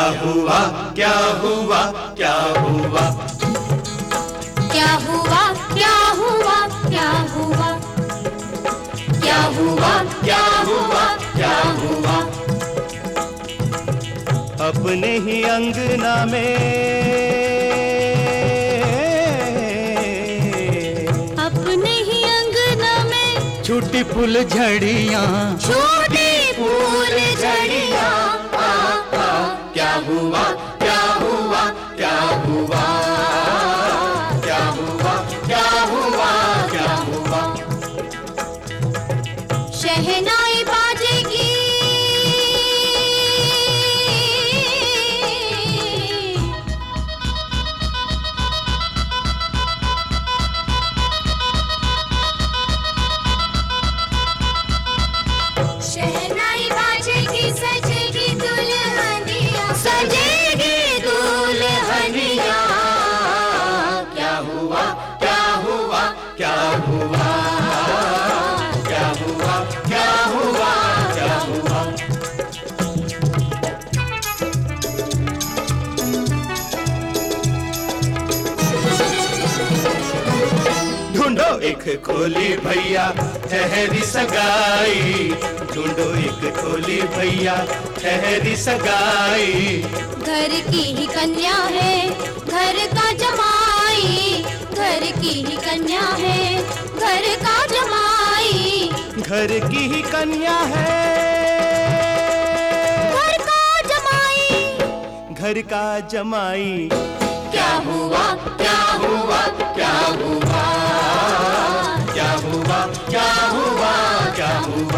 हुआ क्या हुआ क्या हुआ क्या हुआ क्या हुआ क्या हुआ क्या हुआ क्या हुआ क्या हुआ। अपने ही अंगना में, अपने ही अंगना में छोटी फूल झड़ियाँ, छोटी फूल झड़ियाँ। क्या हुआ क्या हुआ क्या हुआ क्या हुआ क्या हुआ क्या हुआ। शहनाई बाजेगी, शहनाई बाजेगी, सजेगी दुल्हनिया, सजेगी दुल्हनिया। क्या हुआ क्या हुआ क्या हुआ क्या हुआ क्या हुआ क्या हुआ। ढूंढो एक खोली भैया ठहरी सगाई, ढूंढो एक खोली भैया ठहरी सगाई। घर की ही कन्या है घर का जमाई, घर की ही कन्या है घर का जमाई, घर की ही कन्या है घर का जमाई। घर का जमाई। क्या हुआ क्या हुआ क्या हुआ क्या हुआ क्या हुआ क्या हुआ।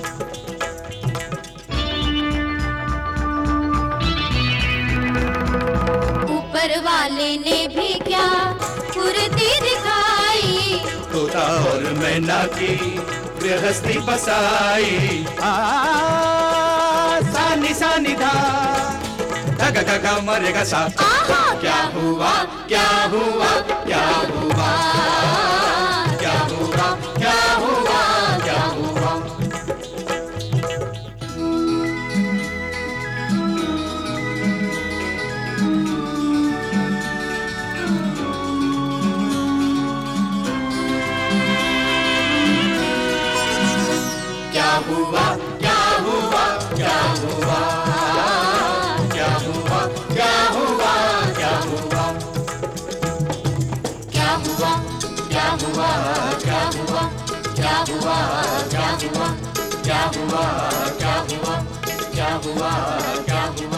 ऊपर वाले ने भी क्या फुर्ती दिखाई, तोता और मैना की गृहस्थी बसाई। सानी सानी धा गा गा गा मरेगा सा। आहा क्या हुआ क्या हुआ क्या हुआ क्या हुआ क्या हुआ क्या हुआ। क्या हुआ क्या हुआ क्या हुआ क्या हुआ क्या हुआ क्या हुआ। क्या हुआ क्या हुआ क्या हुआ क्या हुआ क्या हुआ क्या हुआ क्या हुआ क्या हुआ क्या हुआ।